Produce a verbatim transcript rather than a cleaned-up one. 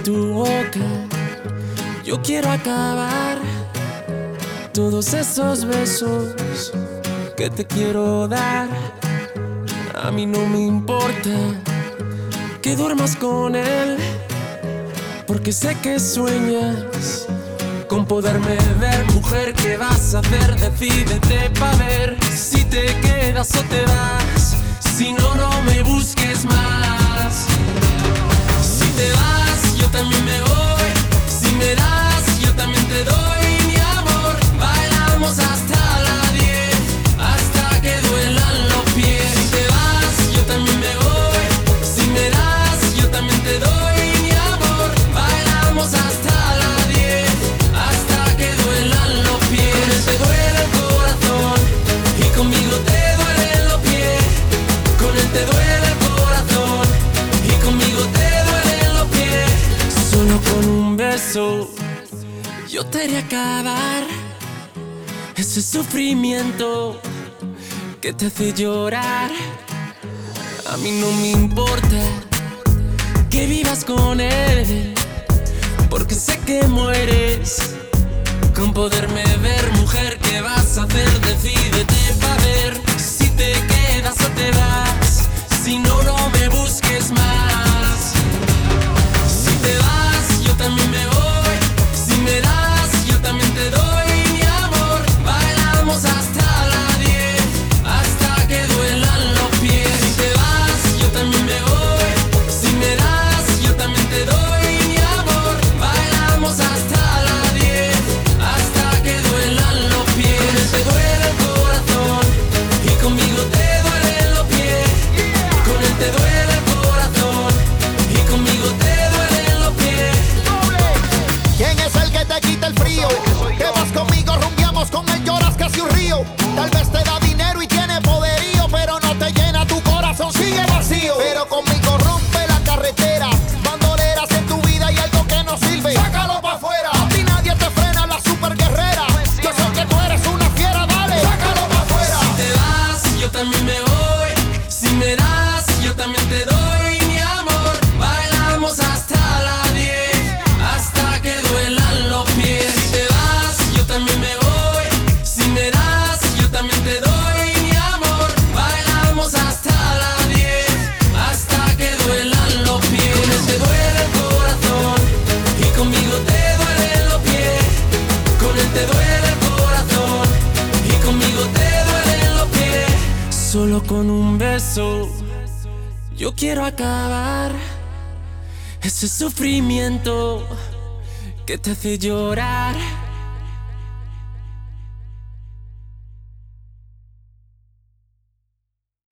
tu boca. Yo quiero acabar todos esos besos que te quiero dar. A mí no me importa que duermas con él, porque sé que sueñas con poderme ver. Mujer, ¿qué vas a hacer? Decídete pa' ver si te quedas o te vas. Si no, no me busques más. Si te vas, yo también me voy. Si me das, yo también te doy mi amor. Bailamos hasta las diez, hasta que duelan los pies. Si te vas, yo también me voy. Si me das, yo también te doy mi amor. Bailamos hasta las diez, hasta que duelan los pies. Con él te duele el corazón y conmigo te duelen los pies. Con él te duele el corazón y conmigo te duelen los pies. Solo con un beso yo te haré acabar ese sufrimiento que te hace llorar. A mí no me importa que vivas con él, porque sé que mueres con poderme ver. Mujer, ¿qué vas a hacer? Decídete pa' ver si te quedas o te vas. Si no, no me busques más. Si te vas, yo también me voy. Si me das, yo también te doy mi amor. Bailamos hasta las diez, hasta que duelan los pies. Si te vas, yo también me voy. Si me das, yo también te doy mi amor. Bailamos hasta las diez, hasta que duelan los pies. Con él te duele el corazón y conmigo te duelen los pies. Con él te duele el corazón y conmigo te duelen los pies. ¿Quién es el que te quita el frío? Que vas conmigo, rumbiamos con él, lloras casi un río. Tal vez te da dinero y tiene poderío, pero no te llena, tu corazón sigue vacío. Pero conmigo rompe la carretera, bandoleras en tu vida y algo que no sirve, sácalo pa' afuera. A ti nadie te frena, la super guerrera. Yo sé que tú eres una fiera, dale, sácalo pa' afuera. Si te vas, yo también me voy. Si me das, yo también te doy mi amor. Bailamos hasta las diez, hasta que duelan los pies. Si te vas, yo también me voy. Si me das, yo también te doy mi amor. Bailamos hasta las diez, hasta que duelan los pies. Con él te duele el corazón y conmigo te duelen los pies. Con él te duele el corazón y conmigo te duelen los pies. Solo con un beso yo quiero acabar ese sufrimiento que te hace llorar.